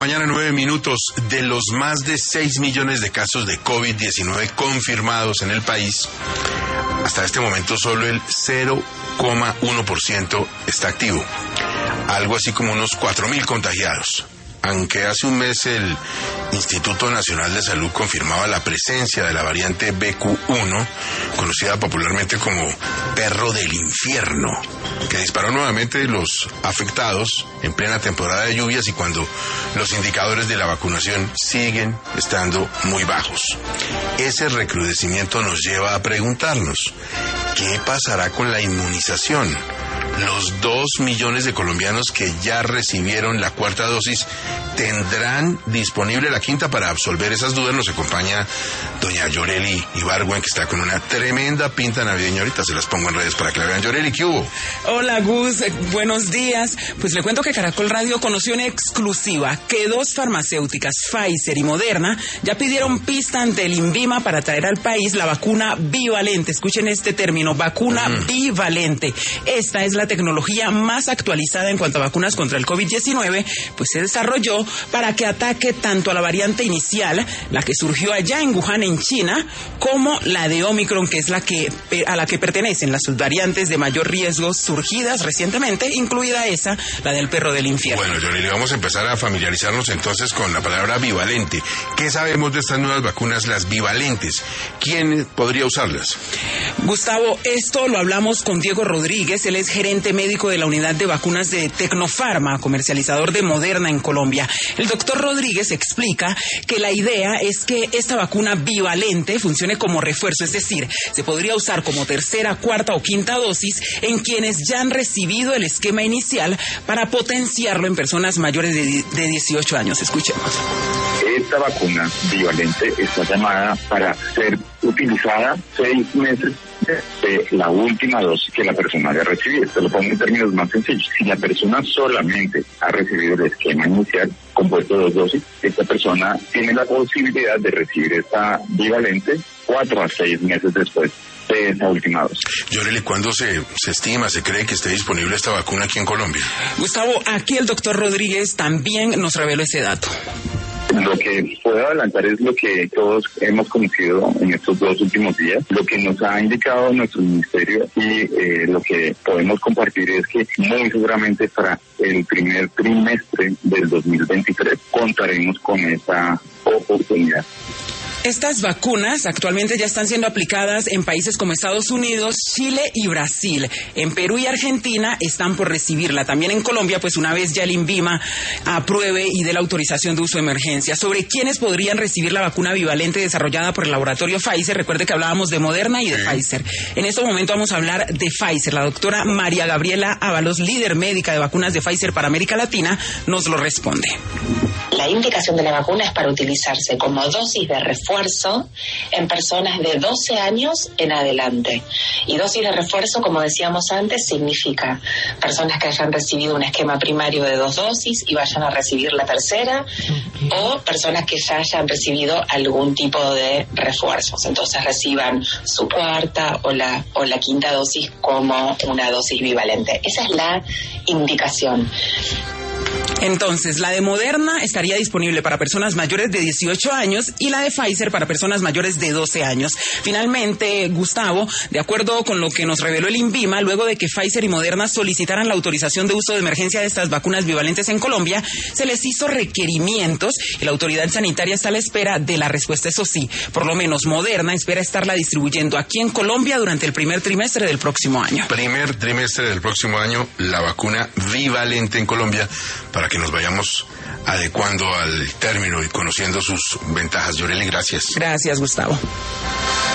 Mañana 9 minutos. De los más de 6 millones de casos de COVID-19 confirmados en el país, hasta este momento solo el 0,1% está activo. Algo así como unos 4.000 contagiados. Aunque hace un mes el Instituto Nacional de Salud confirmaba la presencia de la variante BQ1, conocida popularmente como perro del infierno, que disparó nuevamente los afectados en plena temporada de lluvias y cuando los indicadores de la vacunación siguen estando muy bajos. Ese recrudecimiento nos lleva a preguntarnos, ¿qué pasará con la inmunización? Los 2 millones de colombianos que ya recibieron la cuarta dosis tendrán disponible la quinta. Para absolver esas dudas nos acompaña doña Yoreli Ibargüen, que está con una tremenda pinta navideña. Ahorita se las pongo en redes para que la vean. Yoreli, ¿qué hubo? Hola Gus, buenos días. Pues le cuento que Caracol Radio conoció en exclusiva que 2 farmacéuticas, Pfizer y Moderna, ya pidieron pista ante el INVIMA para traer al país la vacuna bivalente. Escuchen este término, vacuna bivalente. Esta es la tecnología más actualizada en cuanto a vacunas contra el COVID-19, pues se desarrolló para que ataque tanto a la variante inicial, la que surgió allá en Wuhan, en China, como la de Omicron, que es a la que pertenecen las subvariantes de mayor riesgo surgidas recientemente, incluida esa, la del perro del infierno. Bueno, Yoreli, vamos a empezar a familiarizarnos entonces con la palabra bivalente. ¿Qué sabemos de estas nuevas vacunas, las bivalentes? ¿Quién podría usarlas? Gustavo, esto lo hablamos con Diego Rodríguez, él es gerente médico de la unidad de vacunas de Tecnofarma, comercializador de Moderna en Colombia. El doctor Rodríguez explica que la idea es que esta vacuna bivalente funcione como refuerzo, es decir, se podría usar como tercera, cuarta o quinta dosis en quienes ya han recibido el esquema inicial para potenciarlo en personas mayores de 18 años. Escuchemos. Esta vacuna bivalente está llamada para ser utilizada 6 meses de la última dosis que la persona haya recibido. Te lo pongo en términos más sencillos. Si la persona solamente ha recibido el esquema inicial compuesto de 2 dosis, esta persona tiene la posibilidad de recibir esta bivalente 4 a 6 meses después de esa última dosis. Yoreli, ¿cuándo se estima, se cree que esté disponible esta vacuna aquí en Colombia? Gustavo, aquí el doctor Rodríguez también nos reveló ese dato. Lo que puedo adelantar es lo que todos hemos conocido en estos 2 últimos días, lo que nos ha indicado nuestro ministerio y lo que podemos compartir es que muy seguramente para el primer trimestre del 2023 contaremos con esa oportunidad. Estas vacunas actualmente ya están siendo aplicadas en países como Estados Unidos, Chile y Brasil. En Perú y Argentina están por recibirla. También en Colombia, pues una vez ya el INVIMA apruebe y dé la autorización de uso de emergencia. Sobre quiénes podrían recibir la vacuna bivalente desarrollada por el laboratorio Pfizer. Recuerde que hablábamos de Moderna y de Pfizer. En este momento vamos a hablar de Pfizer. La doctora María Gabriela Ábalos, líder médica de vacunas de Pfizer para América Latina, nos lo responde. La indicación de la vacuna es para utilizarse como dosis de refuerzo en personas de 12 años en adelante. Y dosis de refuerzo, como decíamos antes, significa personas que hayan recibido un esquema primario de 2 dosis y vayan a recibir la tercera, o personas que ya hayan recibido algún tipo de refuerzos. Entonces reciban su cuarta o la quinta dosis como una dosis bivalente. Esa es la indicación. Entonces, la de Moderna estaría disponible para personas mayores de 18 años y la de Pfizer para personas mayores de 12 años. Finalmente, Gustavo, de acuerdo con lo que nos reveló el INVIMA, luego de que Pfizer y Moderna solicitaran la autorización de uso de emergencia de estas vacunas bivalentes en Colombia, se les hizo requerimientos y la autoridad sanitaria está a la espera de la respuesta. Eso sí, por lo menos Moderna espera estarla distribuyendo aquí en Colombia durante el primer trimestre del próximo año. Primer trimestre del próximo año, la vacuna bivalente en Colombia, para que nos vayamos adecuando al término y conociendo sus ventajas. Yoreli, gracias. Gracias, Gustavo.